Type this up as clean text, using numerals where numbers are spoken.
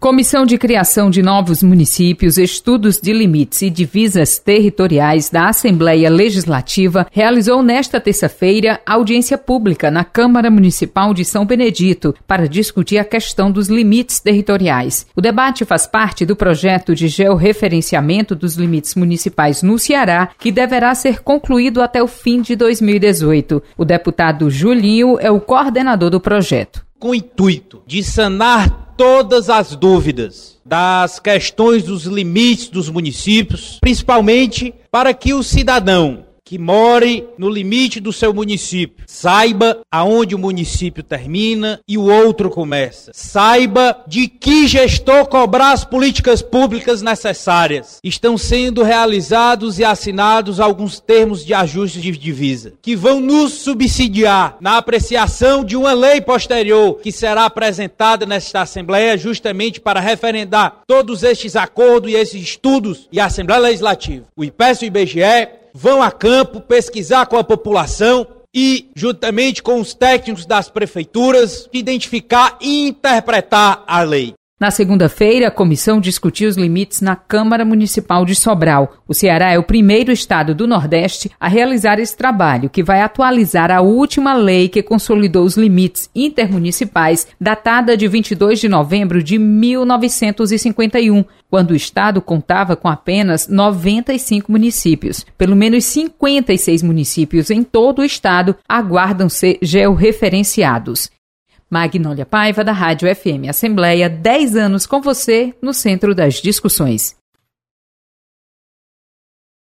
Comissão de Criação de Novos Municípios, Estudos de Limites e Divisas Territoriais da Assembleia Legislativa realizou nesta terça-feira audiência pública na Câmara Municipal de São Benedito para discutir a questão dos limites territoriais. O debate faz parte do projeto de georreferenciamento dos limites municipais no Ceará, que deverá ser concluído até o fim de 2018. O deputado Julinho é o coordenador do projeto. Com o intuito de sanar todas as dúvidas das questões dos limites dos municípios, principalmente para que o cidadão que more no limite do seu município saiba aonde o município termina e o outro começa. Saiba de que gestor cobrar as políticas públicas necessárias. Estão sendo realizados e assinados alguns termos de ajuste de divisa que vão nos subsidiar na apreciação de uma lei posterior que será apresentada nesta Assembleia justamente para referendar todos estes acordos e esses estudos e a Assembleia Legislativa. O IPES e o IBGE vão a campo pesquisar com a população e, juntamente com os técnicos das prefeituras, identificar e interpretar a lei. Na segunda-feira, a comissão discutiu os limites na Câmara Municipal de Sobral. O Ceará é o primeiro estado do Nordeste a realizar esse trabalho, que vai atualizar a última lei que consolidou os limites intermunicipais, datada de 22 de novembro de 1951, quando o estado contava com apenas 95 municípios. Pelo menos 56 municípios em todo o estado aguardam ser georreferenciados. Magnólia Paiva, da Rádio FM Assembleia, 10 anos com você no centro das discussões.